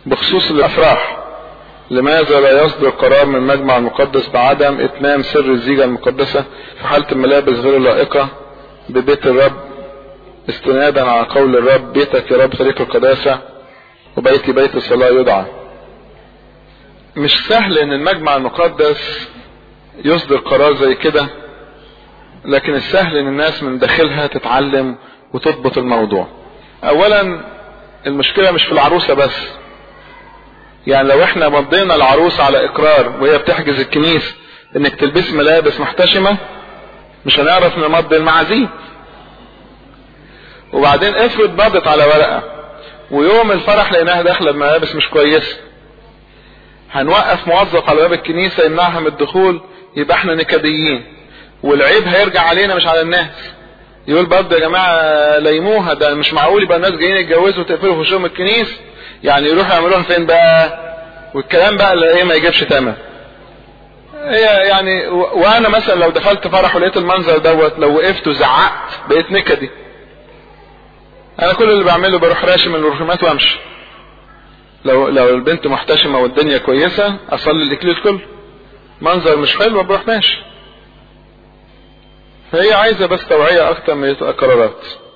بخصوص الافراح، لماذا لا يصدر قرار من المجمع المقدس بعدم اتمام سر الزيجة المقدسة في حالة الملابس غير اللائقة ببيت الرب، استنادا على قول الرب بيتك يا رب طريق القداسة وبيتي بيت الصلاة يدعى؟ مش سهل ان المجمع المقدس يصدر قرار زي كده، لكن السهل ان الناس من داخلها تتعلم وتضبط الموضوع. اولا المشكلة مش في العروسة بس، يعني لو احنا مضينا العروس على اقرار وهي بتحجز الكنيس انك تلبس ملابس محتشمة، مش هنعرف نمضي المعازيم. وبعدين افرض مضت على ورقة ويوم الفرح لقيناها داخلة بملابس مش كويسة، هنوقف موظف على باب الكنيسة يمنعها من الدخول، يبقى احنا نكديين والعيب هيرجع علينا مش على الناس. يقول برضه يا جماعة ليموها، ده مش معقول يبقى الناس جايين يتجوزوا وتقفلوا في وشهم الكنيس، يعني يروحوا يعملوها فين بقى؟ والكلام بقى اللي ايه ما يجيبش تمام. هي يعني وانا مثلا لو دخلت فرح ولقيت المنظر دوت، لو وقفت وزعقت بقيت نكدي. انا كل اللي بعمله بروح راشم الرسومات وامشي. لو البنت محتشمة والدنيا كويسة اصلي الاكليل كله، منظر مش حلو بروح ماشي. فهي عايزة بس توعية اكتر من قرارات.